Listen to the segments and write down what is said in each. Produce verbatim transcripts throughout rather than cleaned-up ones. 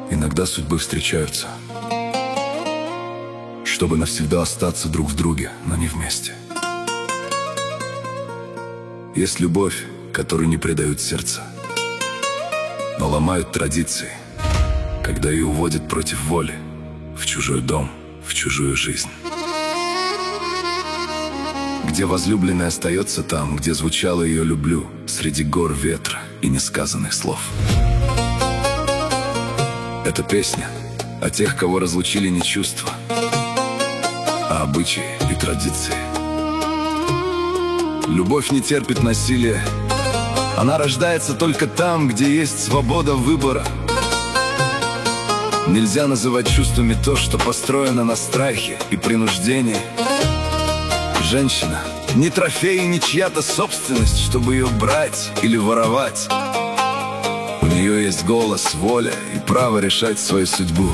Иногда судьбы встречаются, чтобы навсегда остаться друг в друге, но не вместе. Есть любовь, которую не предают сердца, но ломают традиции, когда ее уводят против воли, в чужой дом, в чужую жизнь. Где возлюбленная остается там, где звучало ее «люблю», среди гор ветра и несказанных слов. Это песня о тех, кого разлучили не чувства, а обычаи и традиции. Любовь не терпит насилия, она рождается только там, где есть свобода выбора. Нельзя называть чувствами то, что построено на страхе и принуждении. Женщина не трофей и не чья-то собственность, чтобы ее брать или воровать. У нее есть голос, воля и право решать свою судьбу.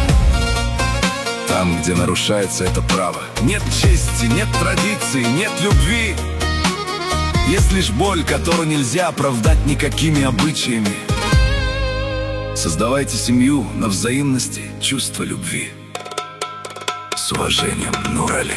Там, где нарушается это право, нет чести, нет традиции, нет любви. Есть лишь боль, которую нельзя оправдать никакими обычаями. Создавайте семью на взаимности чувства любви. С уважением, Нур Али.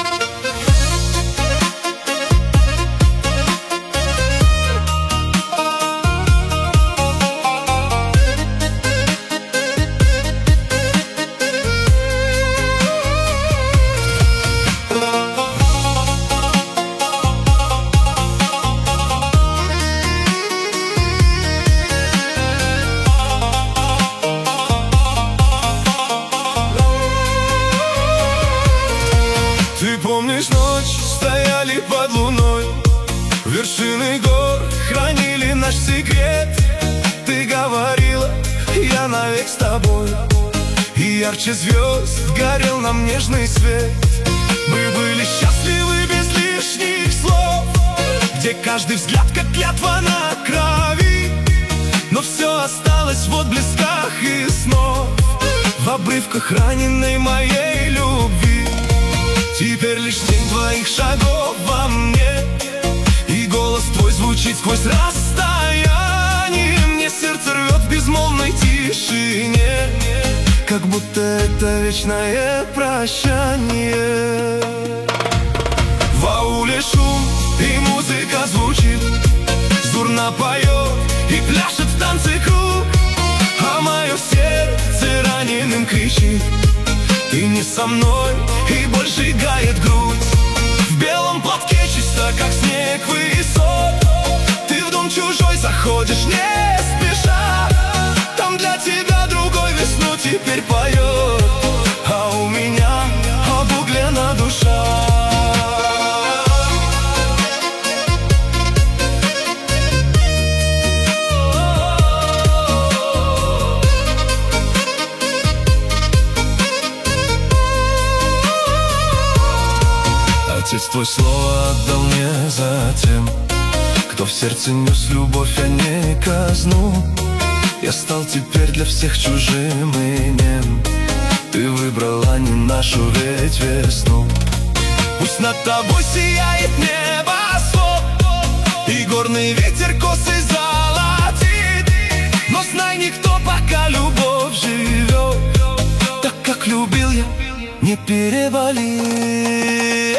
Помнишь ночь, стояли под луной, вершины гор хранили наш секрет. Ты говорила, я навек с тобой, и ярче звезд горел нам нежный свет. Мы были счастливы без лишних слов, где каждый взгляд как клятва на крови. Но все осталось в отблесках и снов, в обрывках раненой моей любви. Теперь лишь тень твоих шагов во мне, и голос твой звучит сквозь расстояние. Мне сердце рвет в безмолвной тишине, как будто это вечное прощание. В ауле шум и музыка звучит, Зурна поет и пляшет в танце круг, а мое сердце раненым кричит: ты не со мной, и боль сжигает грудь. В белом платке чисто, как снег высок, ты в дом чужой заходишь не спеша. Там для тебя другой весну теперь поет, а у меня обуглена душа. Отец твой слово отдал мне за тем, кто в сердце нес любовь, а не казну. Я стал теперь для всех чужим и нем, ты выбрала не нашу ведь весну. Пусть над тобой сияет небосвод, и горный ветер косы золотит, но знай, никто пока любовь живет так, как любил я, не переболит.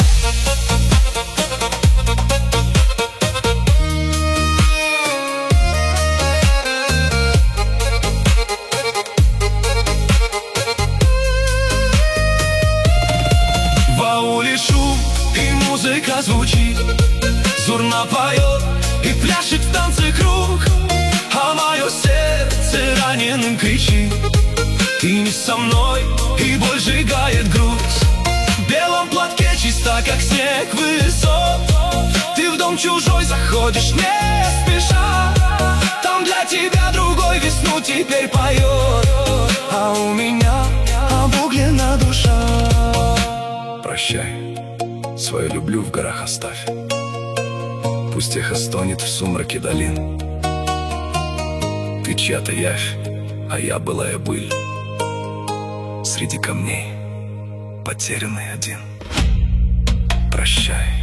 Шум и музыка звучит, Зурна поет и пляшет в танце круг, а мое сердце раненым кричит: ты не со мной, и боль сжигает грудь. В белом платке чисто, как снег высок, ты в дом чужой заходишь не спеша. Там для тебя другой весну теперь поет, а у меня обуглена душа. Прощай, свою люблю в горах оставь, пусть эхо стонет в сумраке долин. Ты чья-то явь, а я былая быль, среди камней потерянный один. Прощай.